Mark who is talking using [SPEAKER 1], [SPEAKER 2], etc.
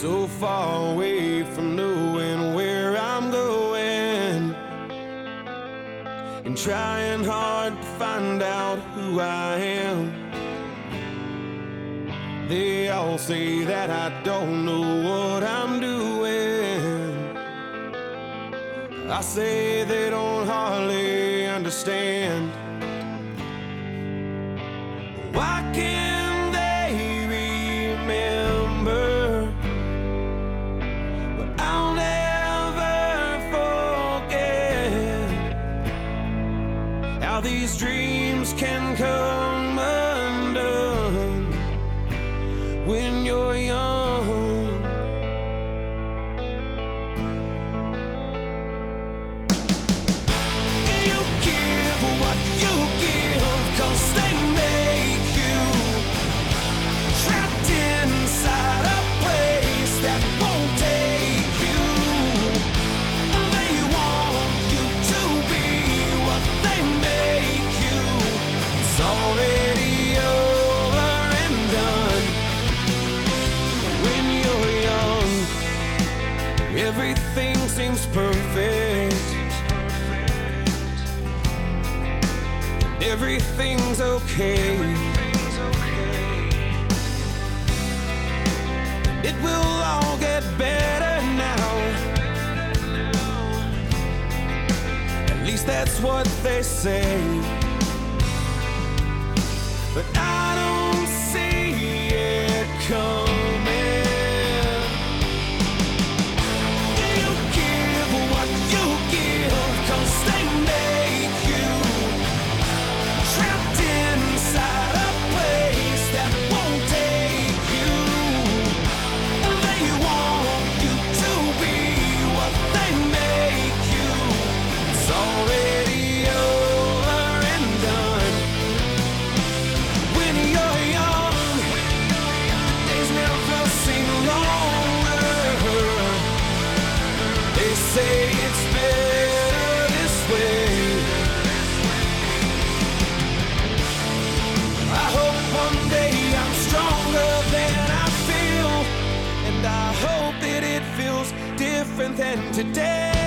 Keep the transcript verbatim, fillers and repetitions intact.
[SPEAKER 1] so far away from knowing where I'm going, and trying hard to find out who I am. They all say that I don't know what I'm doing. I say they don't hardly understand. Why can't they remember what I'll never forget? How these dreams can come undone when you're young. You give what you give, 'cause they make you trapped inside a place that won't take you. They want you to be what they make you. It's already over and done. When you're young, everything seems perfect. Everything's okay. It will all get better now. At least that's what they say. But I don't see it coming. You give what you give, 'cause they make you trapped inside a place that won't take you. They want you to be what they make you. It's already over and done. When you're young, days never seem longer. They say it's better this way. I hope one day I'm stronger than I feel, and I hope that it feels different than today.